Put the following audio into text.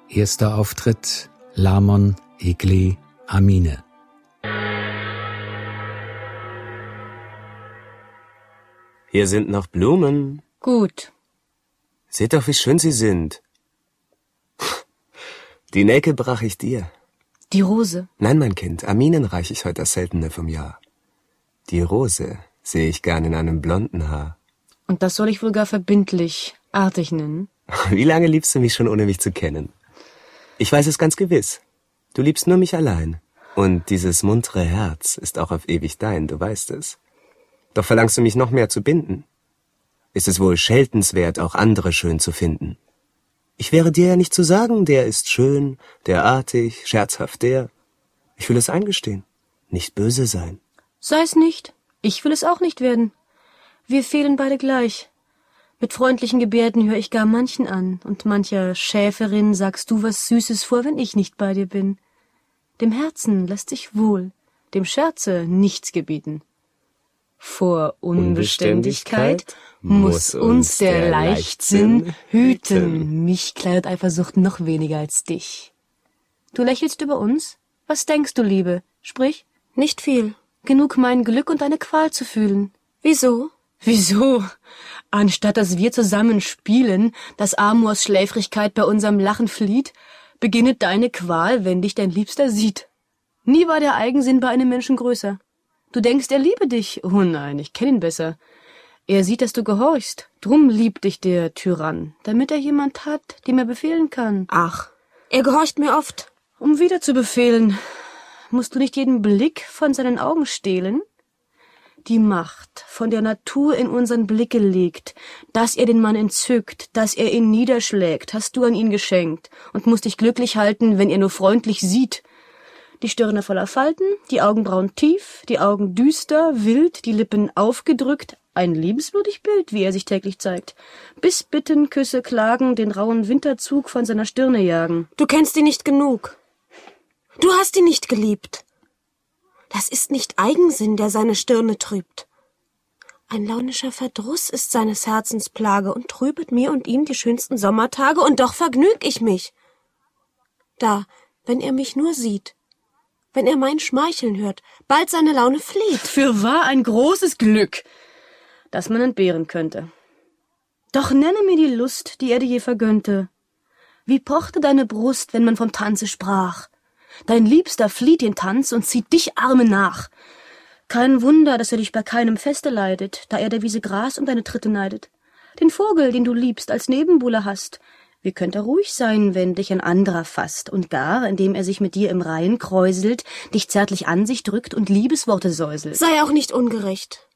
Erster Auftritt: Lamon, Egli, Amine. Hier sind noch Blumen. Gut. Seht doch, wie schön sie sind. Die Nelke brach ich dir. Die Rose? Nein, mein Kind, Aminen reich ich heute das Seltene vom Jahr. Die Rose sehe ich gern in einem blonden Haar. Und das soll ich wohl gar verbindlich, artig nennen? Wie lange liebst du mich schon, ohne mich zu kennen? Ich weiß es ganz gewiss. Du liebst nur mich allein. Und dieses muntere Herz ist auch auf ewig dein, du weißt es. Doch verlangst du mich noch mehr zu binden? Ist es wohl scheltenswert, auch andere schön zu finden? Ich wäre dir ja nicht zu sagen, der ist schön, der artig, scherzhaft, der. Ich will es eingestehen, nicht böse sein. Sei es nicht. Ich will es auch nicht werden. Wir fehlen beide gleich. Mit freundlichen Gebärden höre ich gar manchen an, und mancher Schäferin sagst du was Süßes vor, wenn ich nicht bei dir bin. Dem Herzen lässt sich wohl, dem Scherze nichts gebieten. Vor Unbeständigkeit muss uns der Leichtsinn hüten. Mich kleidet Eifersucht noch weniger als dich. Du lächelst über uns? Was denkst du, Liebe? Sprich. Nicht viel. Genug mein Glück und deine Qual zu fühlen. Wieso? Wieso? Anstatt dass wir zusammen spielen, dass Amors Schläfrigkeit bei unserem Lachen flieht, beginnet deine Qual, wenn dich dein Liebster sieht. Nie war der Eigensinn bei einem Menschen größer. Du denkst, er liebe dich. Oh nein, ich kenn ihn besser. Er sieht, dass du gehorchst. Drum liebt dich der Tyrann, damit er jemand hat, dem er befehlen kann. Ach, er gehorcht mir oft. Um wieder zu befehlen, musst du nicht jeden Blick von seinen Augen stehlen? Die Macht von der Natur in unseren Blick gelegt, dass er den Mann entzückt, dass er ihn niederschlägt, hast du an ihn geschenkt und musst dich glücklich halten, wenn er nur freundlich sieht. Die Stirne voller Falten, die Augenbrauen tief, die Augen düster, wild, die Lippen aufgedrückt, ein liebenswürdig Bild, wie er sich täglich zeigt. Bis Bitten, Küsse, Klagen den rauen Winterzug von seiner Stirne jagen. Du kennst ihn nicht genug. Du hast ihn nicht geliebt. Das ist nicht Eigensinn, der seine Stirne trübt. Ein launischer Verdruss ist seines Herzens Plage und trübet mir und ihm die schönsten Sommertage, und doch vergnüg ich mich. Da, wenn er mich nur sieht, wenn er mein Schmeicheln hört, bald seine Laune flieht. Fürwahr ein großes Glück, das man entbehren könnte. Doch nenne mir die Lust, die er dir je vergönnte. Wie pochte deine Brust, wenn man vom Tanze sprach? Dein Liebster flieht den Tanz und zieht dich Arme nach. Kein Wunder, dass er dich bei keinem Feste leidet, da er der Wiese Gras um deine Tritte neidet. Den Vogel, den du liebst, als Nebenbuhler hast. Wie könnt er ruhig sein, wenn dich ein anderer fasst und gar, indem er sich mit dir im Reihen kräuselt, dich zärtlich an sich drückt und Liebesworte säuselt? Sei auch nicht ungerecht.